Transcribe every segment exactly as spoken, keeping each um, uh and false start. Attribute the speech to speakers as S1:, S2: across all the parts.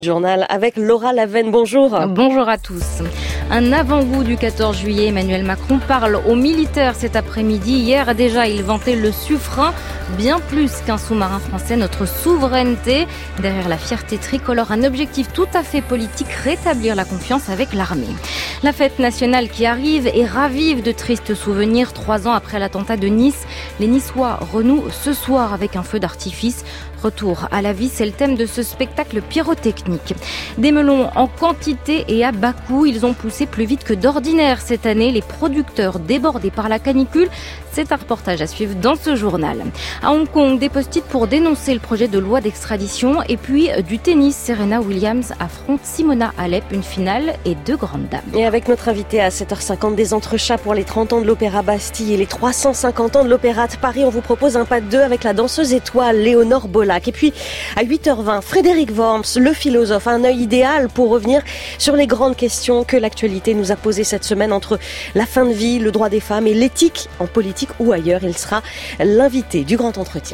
S1: Journal avec Laura Lavenne, bonjour.
S2: Bonjour à tous. Un avant-goût du quatorze juillet, Emmanuel Macron parle aux militaires cet après-midi. Hier déjà, il vantait le suffrain, bien plus qu'un sous-marin français, notre souveraineté. Derrière la fierté tricolore, un objectif tout à fait politique, rétablir la confiance avec l'armée. La fête nationale qui arrive et ravive de tristes souvenirs. Trois ans après l'attentat de Nice, les Niçois renouent ce soir avec un feu d'artifice. Retour à la vie, c'est le thème de ce spectacle pyrotechnique. Des melons en quantité et à bas coût, ils ont poussé plus vite que d'ordinaire cette année. Les producteurs débordés par la canicule, c'est un reportage à suivre dans ce journal. À Hong Kong, des post-it pour dénoncer le projet de loi d'extradition. Et puis du tennis, Serena Williams affronte Simona Halep, une finale et deux grandes dames.
S1: Et avec notre invité à sept heures cinquante, des entrechats pour les trente ans de l'Opéra Bastille et les trois cent cinquante ans de l'Opéra de Paris. On vous propose un pas de deux avec la danseuse étoile Léonore Bollac. Et puis à huit heures vingt, Frédéric Worms, le philosophe, un œil idéal pour revenir sur les grandes questions que l'actualité nous a posées cette semaine entre la fin de vie, le droit des femmes et l'éthique en politique ou ailleurs. Il sera l'invité du grand entretien.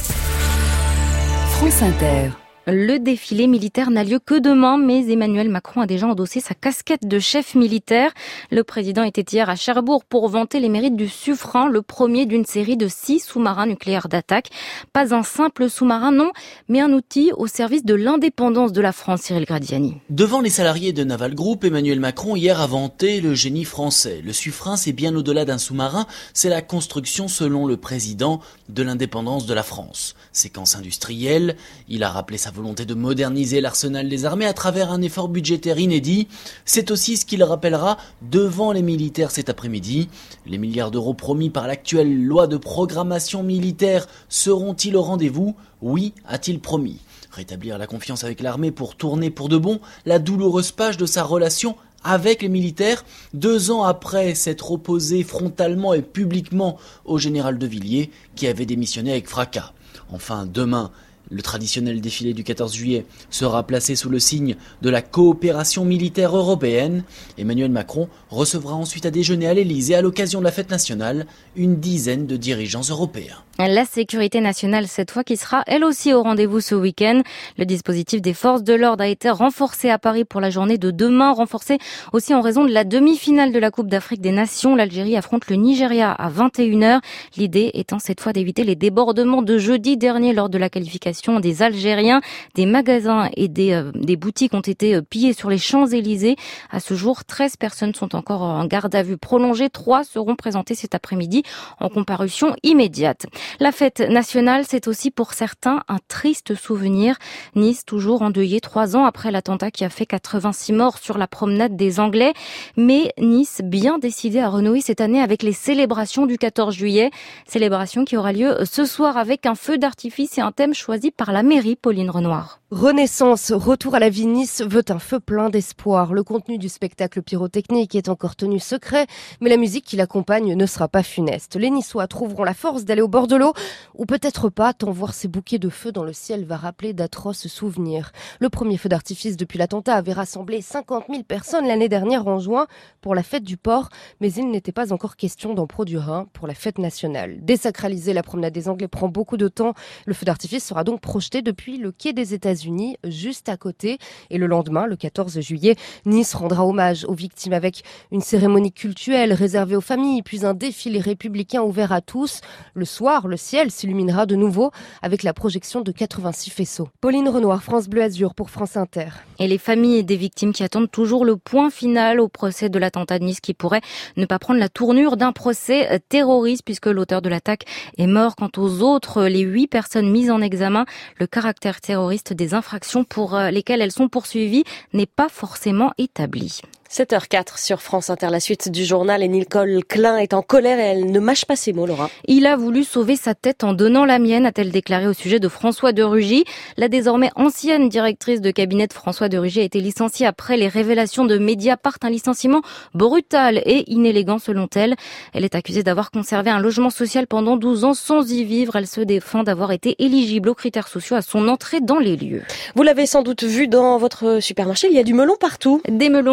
S3: France Inter.
S2: Le défilé militaire n'a lieu que demain, mais Emmanuel Macron a déjà endossé sa casquette de chef militaire. Le président était hier à Cherbourg pour vanter les mérites du Suffren, le premier d'une série de six sous-marins nucléaires d'attaque. Pas un simple sous-marin, non, mais un outil au service de l'indépendance de la France, Cyril Gradiani.
S4: Devant les salariés de Naval Group, Emmanuel Macron hier a vanté le génie français. Le Suffren, c'est bien au-delà d'un sous-marin, c'est la construction, selon le président, de l'indépendance de la France. Séquence industrielle, il a rappelé sa volonté de moderniser l'arsenal des armées à travers un effort budgétaire inédit. C'est aussi ce qu'il rappellera devant les militaires cet après-midi. Les milliards d'euros promis par l'actuelle loi de programmation militaire seront-ils au rendez-vous ? Oui, a-t-il promis. Rétablir la confiance avec l'armée pour tourner pour de bon la douloureuse page de sa relation avec les militaires, deux ans après s'être opposé frontalement et publiquement au général de Villiers qui avait démissionné avec fracas. Enfin, demain, le traditionnel défilé du quatorze juillet sera placé sous le signe de la coopération militaire européenne. Emmanuel Macron recevra ensuite à déjeuner à l'Élysée à l'occasion de la fête nationale une dizaine de dirigeants européens.
S2: La sécurité nationale, cette fois, qui sera elle aussi au rendez-vous ce week-end. Le dispositif des forces de l'ordre a été renforcé à Paris pour la journée de demain, renforcé aussi en raison de la demi-finale de la Coupe d'Afrique des Nations. L'Algérie affronte le Nigeria à vingt et une heures. L'idée étant cette fois d'éviter les débordements de jeudi dernier lors de la qualification des Algériens. Des magasins et des, euh, des boutiques ont été euh, pillés sur les Champs-Élysées. À ce jour, treize personnes sont encore en garde à vue prolongée. Trois seront présentées cet après-midi en comparution immédiate. La fête nationale, c'est aussi pour certains un triste souvenir. Nice, toujours endeuillé trois ans après l'attentat qui a fait quatre-vingt-six morts sur la promenade des Anglais. Mais Nice, bien décidé à renouer cette année avec les célébrations du quatorze juillet. Célébration qui aura lieu ce soir avec un feu d'artifice et un thème choisi par la mairie, Pauline Renoir.
S5: Renaissance, retour à la vie, Nice veut un feu plein d'espoir. Le contenu du spectacle pyrotechnique est encore tenu secret, mais la musique qui l'accompagne ne sera pas funeste. Les Niçois trouveront la force d'aller au bord de l'eau, ou peut-être pas, tant voir ces bouquets de feu dans le ciel va rappeler d'atroces souvenirs. Le premier feu d'artifice depuis l'attentat avait rassemblé cinquante mille personnes l'année dernière en juin pour la fête du port, mais il n'était pas encore question d'en produire un pour la fête nationale. Désacraliser la promenade des Anglais prend beaucoup de temps. Le feu d'artifice sera donc projeté depuis le quai des États-Unis, juste à côté. Et le lendemain, le quatorze juillet, Nice rendra hommage aux victimes avec une cérémonie cultuelle réservée aux familles, puis un défilé républicain ouvert à tous. Le soir, le ciel s'illuminera de nouveau avec la projection de quatre-vingt-six faisceaux. Pauline Renoir, France Bleu Azur pour France Inter.
S2: Et les familles des victimes qui attendent toujours le point final au procès de l'attentat de Nice qui pourrait ne pas prendre la tournure d'un procès terroriste puisque l'auteur de l'attaque est mort. Quant aux autres, les huit personnes mises en examen, le caractère terroriste des infractions pour lesquelles elles sont poursuivies n'est pas forcément établi.
S1: sept heures quatre sur France Inter, la suite du journal, et Nicole Klein est en colère et elle ne mâche pas ses mots, Laura.
S2: Il a voulu sauver sa tête en donnant la mienne, a-t-elle déclaré au sujet de François de Rugy. La désormais ancienne directrice de cabinet de François de Rugy a été licenciée après les révélations de Mediapart, un licenciement brutal et inélégant selon elle. Elle est accusée d'avoir conservé un logement social pendant douze ans sans y vivre. Elle se défend d'avoir été éligible aux critères sociaux à son entrée dans les lieux.
S1: Vous l'avez sans doute vu dans votre supermarché, il y a du melon partout.
S2: Des melons en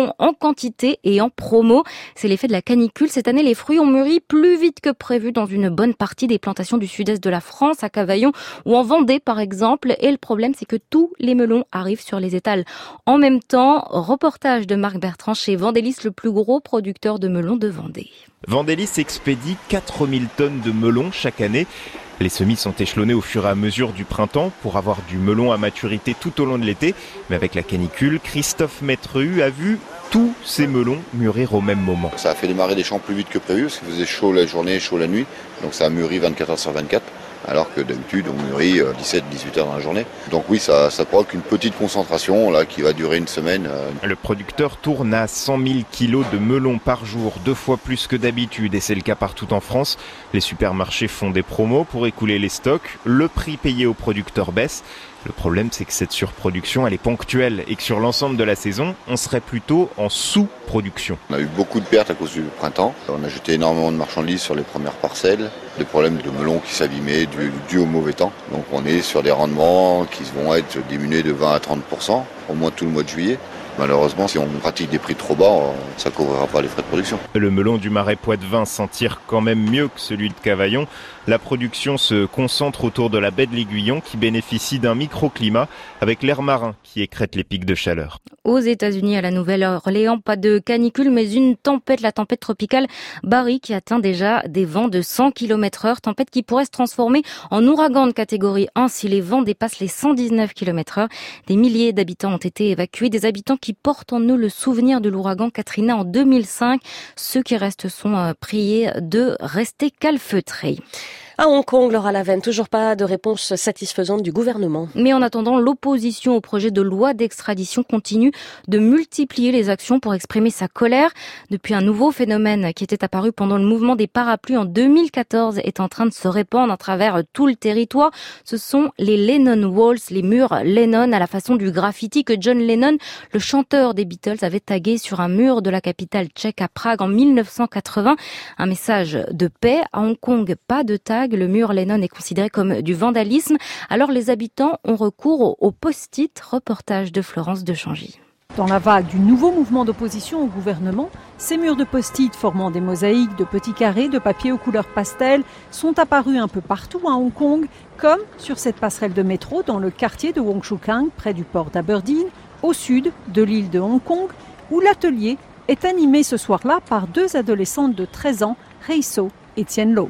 S2: quantité et en promo. C'est l'effet de la canicule. Cette année, les fruits ont mûri plus vite que prévu dans une bonne partie des plantations du sud-est de la France, à Cavaillon ou en Vendée par exemple. Et le problème, c'est que tous les melons arrivent sur les étals en même temps. Reportage de Marc Bertrand chez Vendélis, le plus gros producteur de melons de Vendée.
S3: Vendélis expédie quatre mille tonnes de melons chaque année. Les semis sont échelonnés au fur et à mesure du printemps pour avoir du melon à maturité tout au long de l'été. Mais avec la canicule, Christophe Maîtrehue a vu tous ces melons mûrir au même moment.
S6: Ça a fait démarrer des champs plus vite que prévu parce qu'il faisait chaud la journée, chaud la nuit. Donc ça a mûri vingt-quatre heures sur vingt-quatre. Alors que d'habitude on mûrit dix-sept à dix-huit heures dans la journée. Donc oui, ça, ça provoque une petite concentration là, qui va durer une semaine.
S3: Le producteur tourne à cent mille kilos de melons par jour, deux fois plus que d'habitude, et c'est le cas partout en France. Les supermarchés font des promos pour écouler les stocks, le prix payé aux producteurs baisse. Le problème, c'est que cette surproduction, elle est ponctuelle et que sur l'ensemble de la saison, on serait plutôt en sous-production.
S6: On a eu beaucoup de pertes à cause du printemps. On a jeté énormément de marchandises sur les premières parcelles. Des problèmes de melons qui s'abîmaient dû, dû au mauvais temps. Donc on est sur des rendements qui vont être diminués de vingt à trente pour cent, au moins tout le mois de juillet. Malheureusement, si on pratique des prix trop bas, ça ne couvrira pas les frais de production.
S3: Le melon du Marais Poitevin s'en tire quand même mieux que celui de Cavaillon. La production se concentre autour de la baie de l'Aiguillon qui bénéficie d'un microclimat avec l'air marin qui écrête les pics de chaleur.
S2: Aux États-Unis, à la Nouvelle-Orléans, pas de canicule, mais une tempête, la tempête tropicale Barry, qui atteint déjà des vents de cent kilomètres heure. Tempête qui pourrait se transformer en ouragan de catégorie un si les vents dépassent les cent dix-neuf kilomètres heure. Des milliers d'habitants ont été évacués, des habitants qui portent en eux le souvenir de l'ouragan Katrina en deux mille cinq. Ceux qui restent sont priés de rester calfeutrés.
S1: À Hong Kong, Laura Lavenne, toujours pas de réponse satisfaisante du gouvernement.
S2: Mais en attendant, l'opposition au projet de loi d'extradition continue de multiplier les actions pour exprimer sa colère. Depuis, un nouveau phénomène qui était apparu pendant le mouvement des parapluies en deux mille quatorze est en train de se répandre à travers tout le territoire. Ce sont les Lennon Walls, les murs Lennon à la façon du graffiti que John Lennon, le chanteur des Beatles, avait tagué sur un mur de la capitale tchèque à Prague en mille neuf cent quatre-vingts. Un message de paix. À Hong Kong, pas de tag. Le mur Lennon est considéré comme du vandalisme. Alors les habitants ont recours au post-it. Reportage de Florence de Changy.
S7: Dans la vague du nouveau mouvement d'opposition au gouvernement, ces murs de post-it formant des mosaïques de petits carrés de papier aux couleurs pastel sont apparus un peu partout à Hong Kong, comme sur cette passerelle de métro dans le quartier de Wong Chuk Kang, près du port d'Aberdeen, au sud de l'île de Hong Kong, où l'atelier est animé ce soir-là par deux adolescentes de treize ans, Rei So et Tien Lo.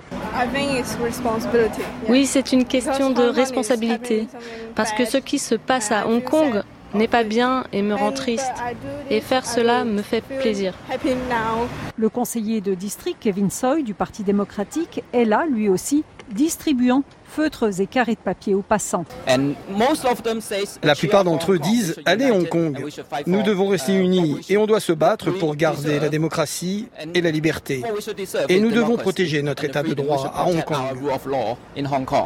S8: Oui, c'est une question de responsabilité, parce que ce qui se passe à Hong Kong n'est pas bien et me rend triste. Et faire cela me fait plaisir.
S7: Le conseiller de district, Kevin Tsoi, du Parti démocratique, est là, lui aussi, distribuant feutres et carrés de papier aux passants.
S9: La plupart d'entre eux disent « Allez Hong Kong, nous devons rester unis et on doit se battre pour garder la démocratie et la liberté. Et nous devons protéger notre état de droit à Hong Kong. »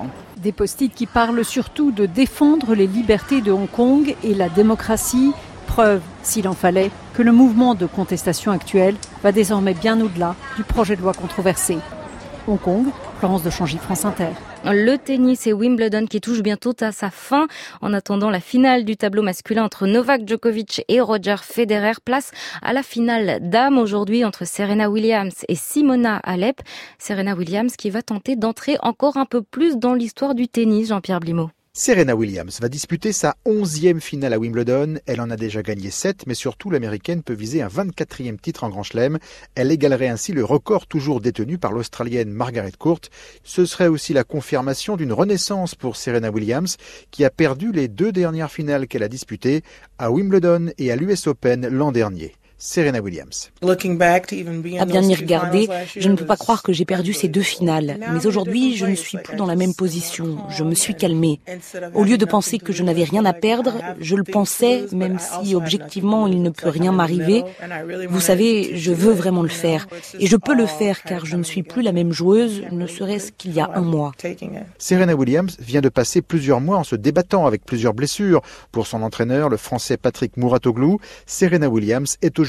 S7: Des post-it qui parlent surtout de défendre les libertés de Hong Kong et la démocratie. Preuve, s'il en fallait, que le mouvement de contestation actuel va désormais bien au-delà du projet de loi controversé. Hong Kong, Florence de Changy, France Inter.
S2: Le tennis et Wimbledon qui touche bientôt à sa fin. En attendant la finale du tableau masculin entre Novak Djokovic et Roger Federer, place à la finale dames aujourd'hui entre Serena Williams et Simona Halep. Serena Williams qui va tenter d'entrer encore un peu plus dans l'histoire du tennis, Jean-Pierre Blimaud.
S10: Serena Williams va disputer sa onzième finale à Wimbledon. Elle en a déjà gagné sept, mais surtout l'Américaine peut viser un vingt-quatrième titre en Grand Chelem. Elle égalerait ainsi le record toujours détenu par l'Australienne Margaret Court. Ce serait aussi la confirmation d'une renaissance pour Serena Williams, qui a perdu les deux dernières finales qu'elle a disputées à Wimbledon et à l'U S Open l'an dernier. Serena Williams.
S11: À bien y regarder, je ne peux pas croire que j'ai perdu ces deux finales. Mais aujourd'hui, je ne suis plus dans la même position. Je me suis calmée. Au lieu de penser que je n'avais rien à perdre, je le pensais, même si objectivement il ne peut rien m'arriver. Vous savez, je veux vraiment le faire. Et je peux le faire car je ne suis plus la même joueuse, ne serait-ce qu'il y a un mois.
S10: Serena Williams vient de passer plusieurs mois en se débattant avec plusieurs blessures. Pour son entraîneur, le Français Patrick Mouratoglou, Serena Williams est aujourd'hui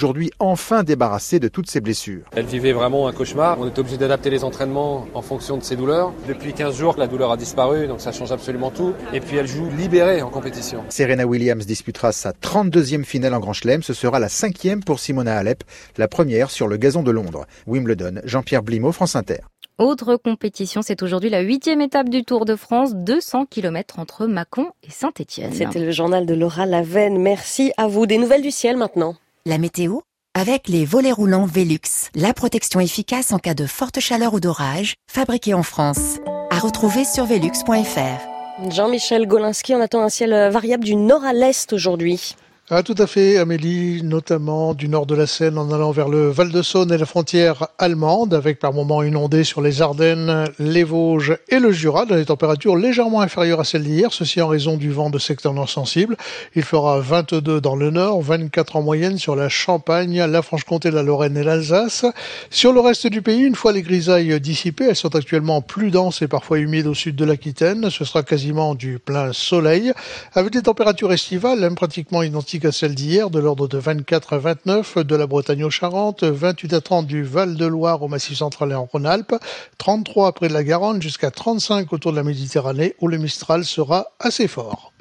S10: aujourd'hui enfin débarrassée de toutes ses blessures.
S12: Elle vivait vraiment un cauchemar. On est obligé d'adapter les entraînements en fonction de ses douleurs. Depuis quinze jours, la douleur a disparu, donc ça change absolument tout. Et puis elle joue libérée en compétition.
S10: Serena Williams disputera sa trente-deuxième finale en Grand Chelem. Ce sera la cinquième pour Simona Halep, la première sur le gazon de Londres. Wimbledon, Jean-Pierre Blimaud, France Inter.
S2: Autre compétition, c'est aujourd'hui la huitième étape du Tour de France, deux cents kilomètres entre Mâcon et Saint-Étienne.
S1: C'était le journal de Laura Lavenne. Merci à vous. Des nouvelles du ciel maintenant.
S13: La météo avec les volets roulants Velux, la protection efficace en cas de forte chaleur ou d'orage, fabriquée en France. À retrouver sur velux point f r.
S1: Jean-Michel Golinski, on attend un ciel variable du nord à l'est aujourd'hui.
S14: Ah, tout à fait, Amélie, notamment du nord de la Seine en allant vers le Val-de-Saône et la frontière allemande, avec par moments une ondée sur les Ardennes, les Vosges et le Jura, dans des températures légèrement inférieures à celles d'hier, ceci en raison du vent de secteur non sensible. Il fera vingt-deux dans le nord, vingt-quatre en moyenne sur la Champagne, la Franche-Comté, la Lorraine et l'Alsace. Sur le reste du pays, une fois les grisailles dissipées, elles sont actuellement plus denses et parfois humides au sud de l'Aquitaine. Ce sera quasiment du plein soleil, avec des températures estivales même pratiquement identiques à celle d'hier, de l'ordre de vingt-quatre à vingt-neuf de la Bretagne aux Charentes, vingt-huit à trente du Val-de-Loire au Massif central et en Rhône-Alpes, trente-trois près de la Garonne jusqu'à trente-cinq autour de la Méditerranée où le Mistral sera assez fort.